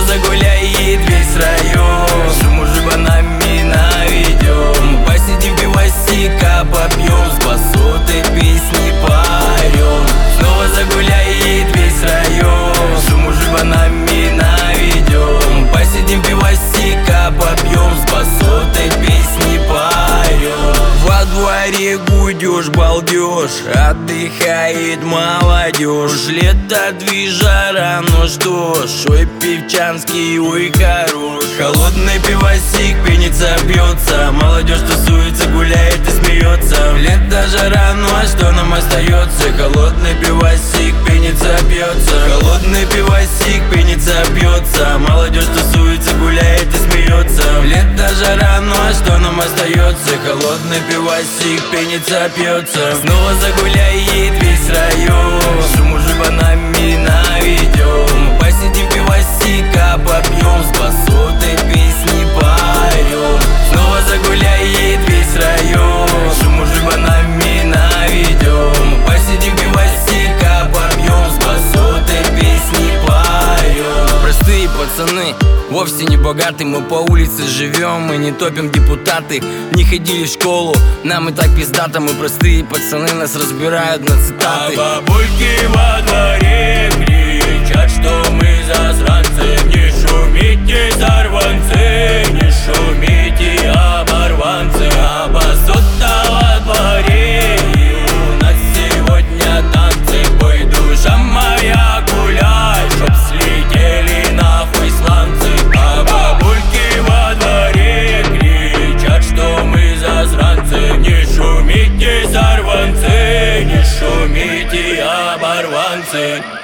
загуляет весь район. Шум уже банами наведем. Посидим, пивасика попьем, с басоты песни поорем. Снова загуляет весь район. Шум уже банами наведем. Посидим, пивасика попьем, с басоты песни поорем. Во дворе гудёшь, балдёшь, отдыхает молодежь. Лето, движара, ну что ж, ой, певчанский, ой, хорош. Холодный пивасик пенится, бьется, молодежь тусуется, гуляет и смеется. Лето, жара, ну а что нам остается? Холодный пивасик пенится, бьется. Холодный пивасик пенится, бьется, молодежь тусуется, гуляет и смеется. Лето, жара, ну а что нам остается? Холодный пивасик пенится, пьется. Снова загуляет весь район. Шум уже банами наведем. Посидим, пивасика попьем, с басоты песни поорем. Снова загуляет весь район. Шум уже банами наведем. Посидим, пивасика попьем, с басоты песни поорем. Простые пацаны, вовсе не богаты, мы по улице живем, мы не топим депутаты. Не ходили в школу, нам и так пиздато. Мы простые пацаны, нас разбирают на цитаты. А бабульки во дворе кричат, что мы засранцы. Не шумите, сорванцы, не шумите, оборванцы. А басота во дворе, и у нас сегодня танцы. Бой, душа моя, гуляй, чтоб слетели нахуй сланцы. А бабульки во дворе кричат, что мы засранцы. Не шумите, сорванцы, не шумите, оборванцы.